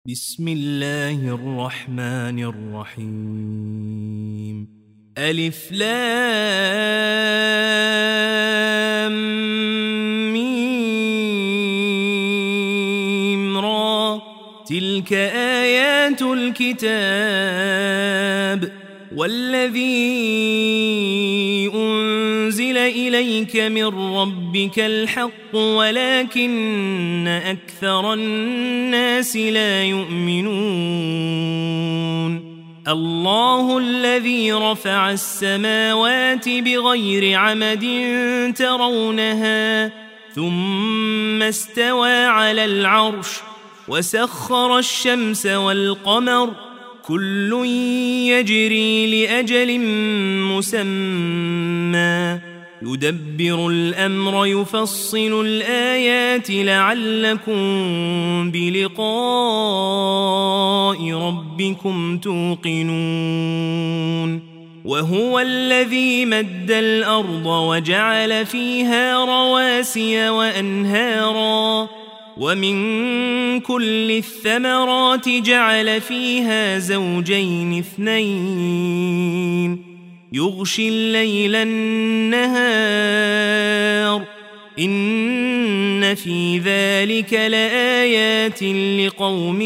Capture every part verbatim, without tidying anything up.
بسم الله الرحمن الرحيم ألف لام ميم را تلك آيات الكتاب والذي أنزل إليك من ربك الحق ولكن أكثر الناس لا يؤمنون الله الذي رفع السماوات بغير عمد ترونها ثم استوى على العرش وسخر الشمس والقمر كل يجري لأجل مسمى يدبر الأمر يفصل الآيات لعلكم بلقاء ربكم توقنون وهو الذي مد الأرض وجعل فيها رواسي وأنهارا ومن كل الثمرات جعل فيها زوجين اثنين يغشي الليل النهار إن في ذلك لآيات لقوم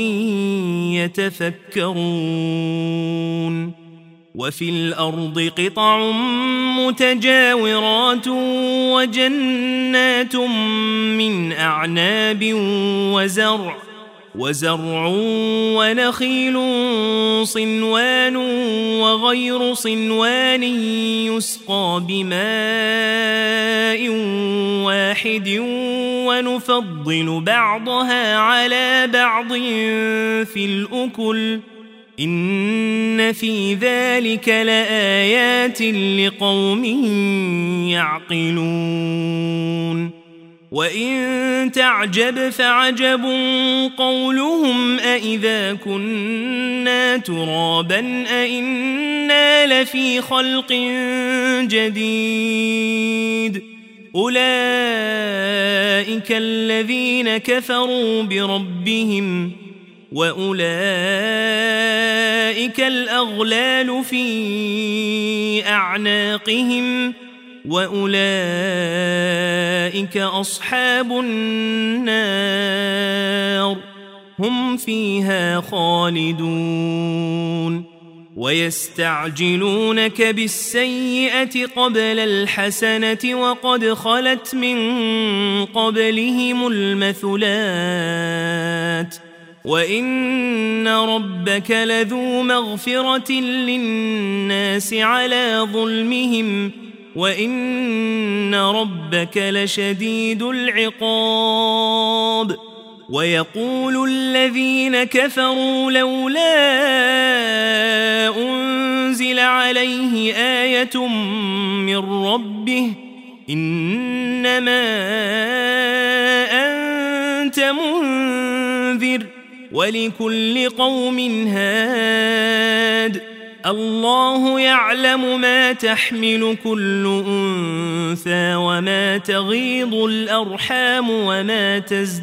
يتفكرون وفي الأرض قطع متجاورات وجنات من أعناب وزرع وزرع ونخيل صنوان وغير صنوان يسقى بماء واحد ونفضل بعضها على بعض في الأكل إن في ذلك لآيات لقوم يعقلون وإن تعجب فعجب قولهم أإذا كنا ترابا أإنا لفي خلق جديد أولئك الذين كفروا بربهم وأولئك الأغلال في أعناقهم وأولئك أصحاب النار هم فيها خالدون ويستعجلونك بالسيئة قبل الحسنة وقد خلت من قبلهم المثلات وإن ربك لذو مغفرة للناس على ظلمهم وإن ربك لشديد العقاب ويقول الذين كفروا لولا أنزل عليه آية من ربه إنما أنت منذر ولكل قوم هاد الله يعلم ما تحمل كل أنثى وما تغيض الأرحام وما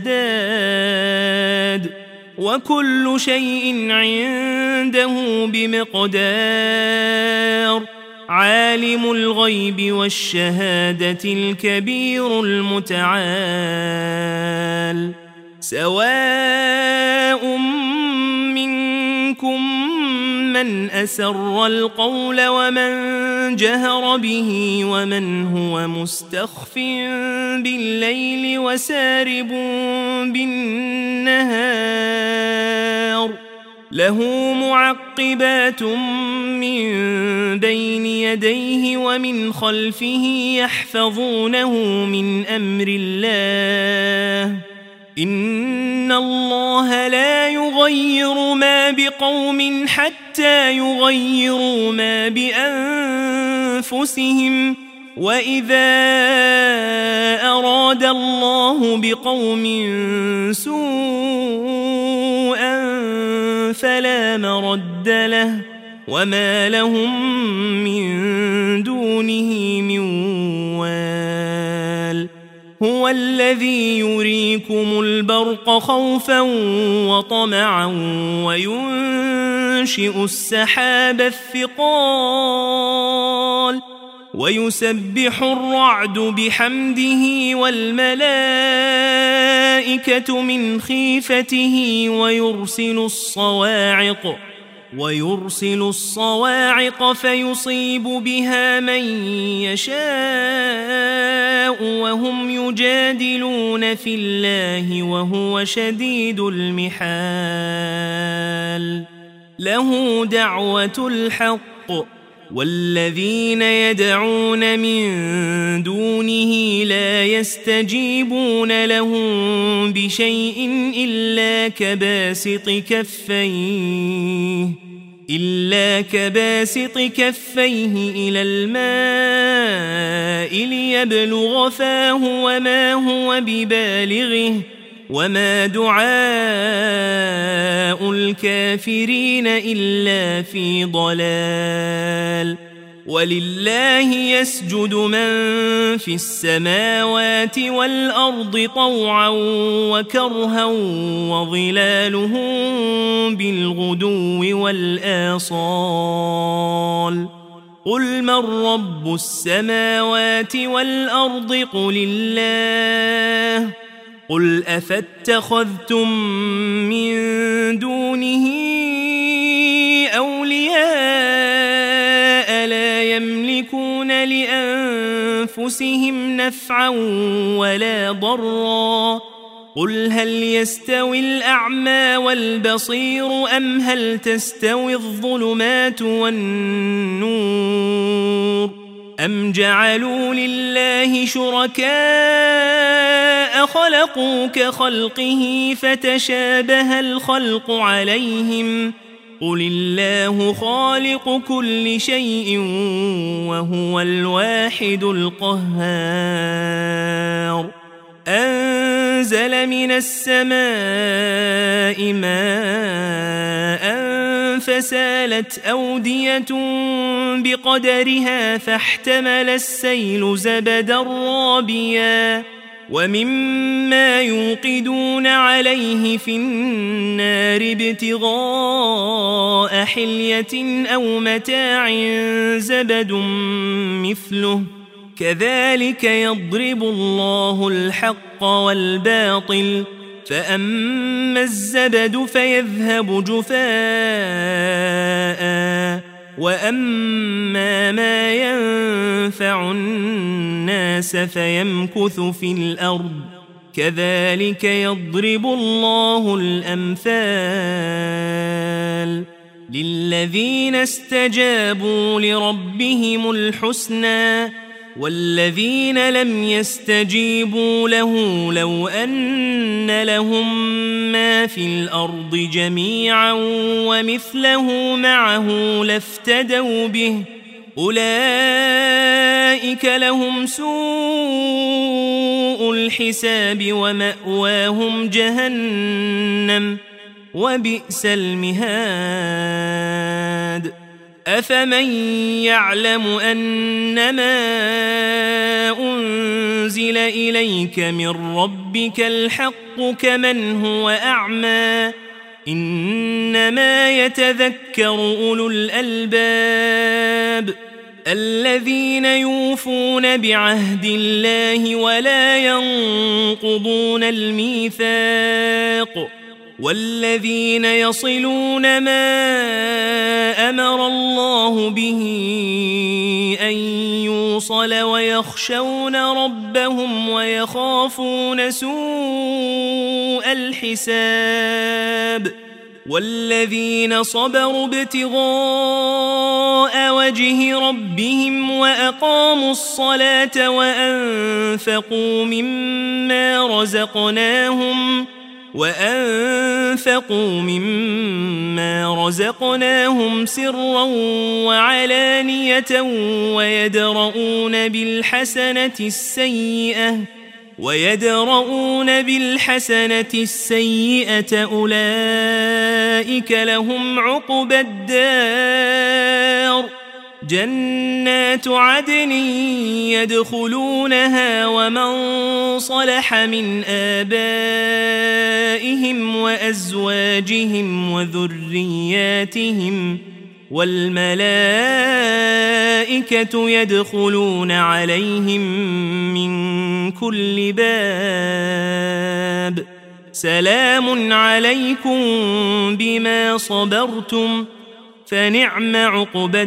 تزداد وكل شيء عنده بمقدار عالم الغيب والشهادة الكبير المتعال سواء منكم من أسر القول ومن جهر به ومن هو مستخف بالليل وسارب بالنهار له معقبات من بين يديه ومن خلفه يحفظونه من أمر الله إن الله لا يغير ما بقوم حتى يغيروا ما بأنفسهم وإذا أراد الله بقوم سوءا فلا مرد له وما لهم من دونه من وال هو الذي يريكم البرق خوفا وطمعا وينشئ السحاب الثقال ويسبح الرعد بحمده والملائكة من خيفته ويرسل الصواعق ويرسل الصواعق فيصيب بها من يشاء وهم يجادلون في الله وهو شديد المحال له دعوة الحق والذين يدعون من دونه لا يستجيبون لهم بشيء إلا كباسط كفيه إلا كباسط كفيه إلى الماء ليبلغ فاه وما هو ببالغه وما دعاء الكافرين إلا في ضلال ولله يسجد من في السماوات والأرض طوعا وكرها وظلالهم بالغدو والآصال قل من رب السماوات والأرض قل الله قل أفاتخذتم من دونه أولياء لا يملكون لأنفسهم نفعا ولا ضرا قل هل يستوي الأعمى والبصير أم هل تستوي الظلمات والنور أم جعلوا لله شركاء خلقوا كخلقه فتشابه الخلق عليهم قل الله خالق كل شيء وهو الواحد القهار أنزل من السماء ماء فسالت أودية بقدرها فاحتمل السيل زبدا رابيا ومما يوقدون عليه في النار ابتغاء حلية أو متاع زبد مثله كذلك يضرب الله الحق والباطل فأما الزبد فيذهب جفاء وأما ما ينفع الناس فيمكث في الأرض كذلك يضرب الله الأمثال للذين استجابوا لربهم الحسنى والذين لم يستجيبوا له لو أن لهم ما في الأرض جميعا ومثله معه لافتدوا به أولئك لهم سوء الحساب ومأواهم جهنم وبئس المهاد أفمن يعلم أنما أنزل إليك من ربك الحق كمن هو أعمى إنما يتذكر أولو الألباب الذين يوفون بعهد الله ولا ينقضون الميثاق والذين يصلون ما أمر الله به أن يوصل ويخشون ربهم ويخافون سوء الحساب والذين صبروا ابتغاء وجه ربهم وأقاموا الصلاة وأنفقوا مما رزقناهم وأنفقوا مما رزقناهم سرا وعلانية ويدرؤون بالحسنة السيئة ويدرؤون بالحسنة السيئة أولئك لهم عقبى الدار جنات عدن يدخلونها ومن صلح من آبائهم وأزواجهم وذرياتهم والملائكة يدخلون عليهم من كل باب سلام عليكم بما صبرتم فنعم عقبى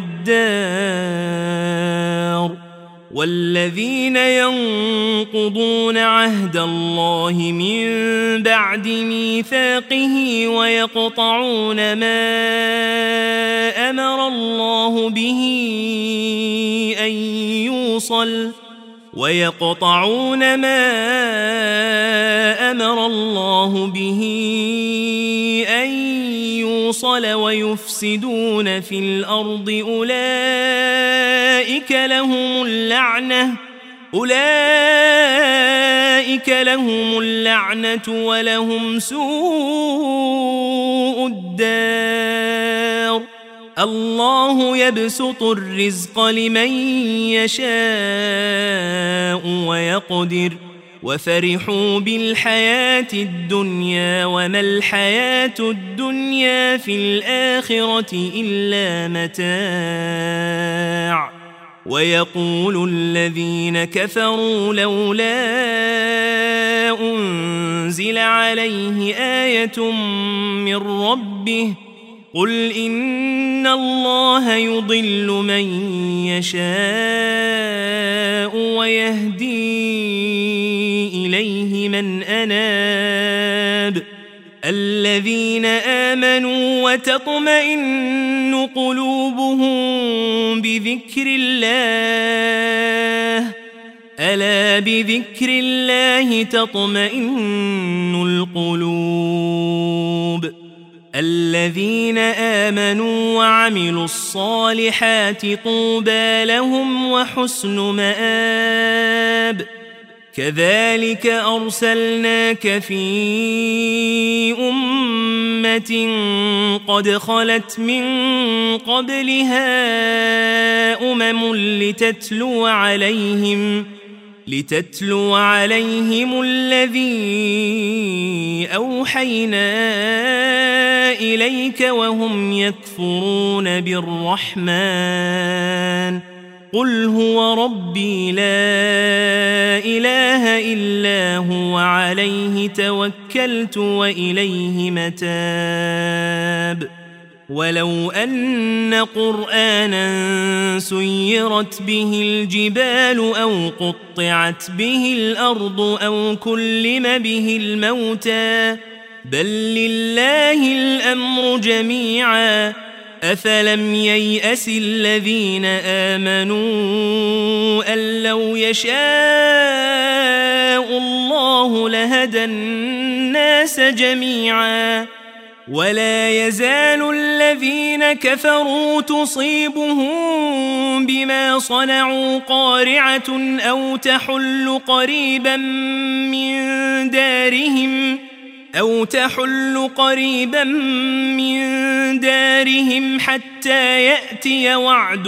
الدار. والذين ينقضون عهد الله من بعد ميثاقه ويقطعون ما أمر الله به أن يوصل ويقطعون ما أمر الله به أن يوصل ويفسدون في الأرض أولئك لهم اللعنة أولئك لهم اللعنة ولهم سوء الدار. الله يبسط الرزق لمن يشاء ويقدر وفرحوا بالحياة الدنيا وما الحياة الدنيا في الآخرة إلا متاع. ويقول الذين كفروا لولا أنزل عليه آية من ربه قل إن الله يضل من يشاء ويهدي إليه من أناب. الذين آمنوا وتطمئن قلوبهم بذكر الله ألا بذكر الله تطمئن القلوب. الذين آمنوا وعملوا الصالحات طوبى لهم وحسن مآب. كذلك أرسلناك في أمة قد خلت من قبلها أمم لتتلو عليهم لتتلو عليهم الذي أوحينا إليك وهم يكفرون بالرحمن قل هو ربي لا إله إلا هو عليه توكلت وإليه متاب. ولو أن قرآنا سيرت به الجبال أو قطعت به الأرض أو كلم به الموتى بل لله الأمر جميعا أفلم ييأس الذين آمنوا أن لو يشاء الله لهدى الناس جميعا ولا يزال الذين كفروا تصيبهم بما صنعوا قارعة أو تحل قريبا من دارهم أو تحل قريبا من دارهم حتى يأتي وعد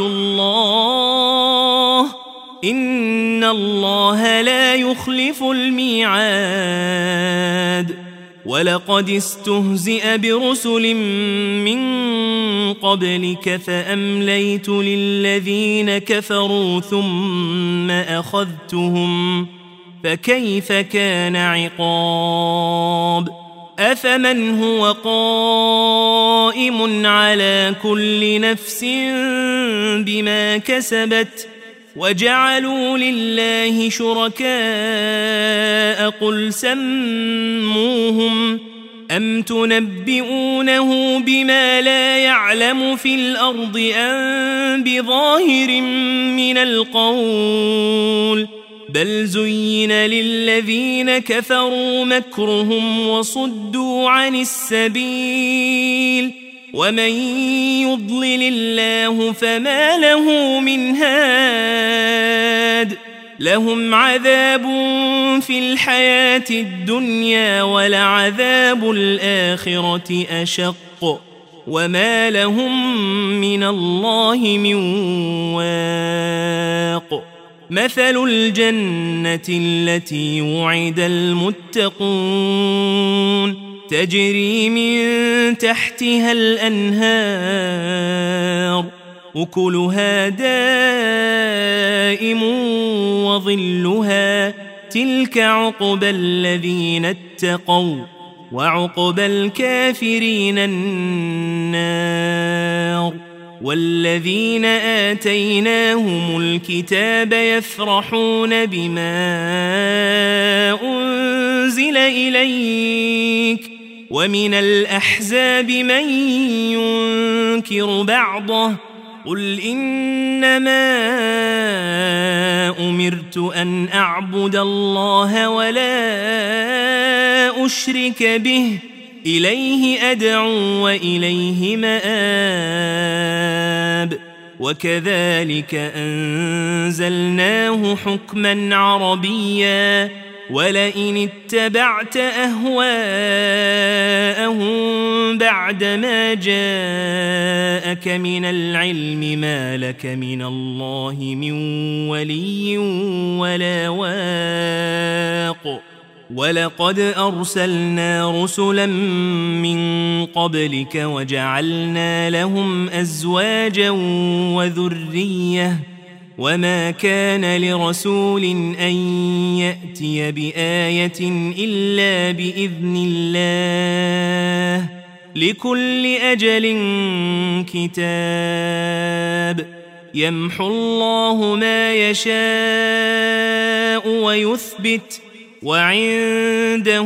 الله إن الله لا يخلف الميعاد. ولقد استهزئ برسل من قبلك فأمليت للذين كفروا ثم أخذتهم فكيف كان عقاب. أفمن هو قائم على كل نفس بما كسبت وجعلوا لله شركاء قل سموهم أم تنبئونه بما لا يعلم في الأرض أم بظاهر من القول بل زين للذين كفروا مكرهم وصدوا عن السبيل ومن يضلل الله فما له من هاد. لهم عذاب في الحياة الدنيا ولعذاب الآخرة أشق وما لهم من الله من واق مثل الجنة التي وعد المتقون تجري من تحتها الأنهار أكلها دائم وظلها تلك عقبى الذين اتقوا وعقبى الكافرين النار والذين آتيناهم الكتاب يفرحون بما أنزل إليك ومن الأحزاب من ينكر بعضه قل إنما أمرت أن أعبد الله ولا أشرك به إليه أدعو وإليه مآب وكذلك أنزلناه حكما عربيا ولئن اتبعت أهواءهم بعدما جاءك من العلم ما لك من الله من ولي ولا واق ولقد أرسلنا رسلا من قبلك وجعلنا لهم أزواجا وذرية وما كان لرسول أن يأتي بآية إلا بإذن الله لكل أجل كتاب يمحو الله ما يشاء ويثبت وعنده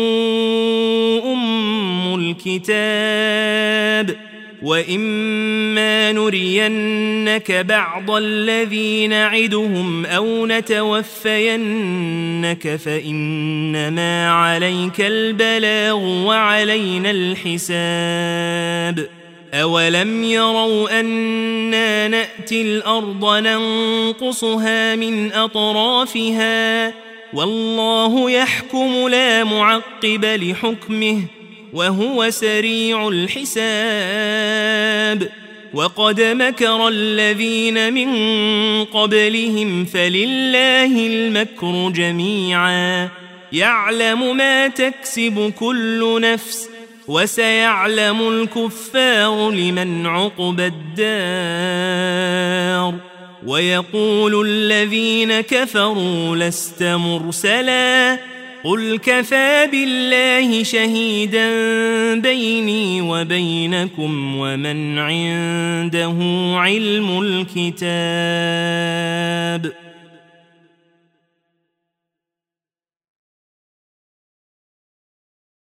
أم الكتاب وإما نرينك بعض الذي نعدهم أو نتوفينك فإنما عليك البلاغ وعلينا الحساب أولم يروا أنا نأتي الأرض ننقصها من أطرافها والله يحكم لا معقب لحكمه وهو سريع الحساب وقد مكر الذين من قبلهم فلله المكر جميعا يعلم ما تكسب كل نفس وسيعلم الكفار لمن عقبى الدار ويقول الذين كفروا لست مرسلا قل كفى بالله شهيدا بيني وبينكم ومن عنده علم الكتاب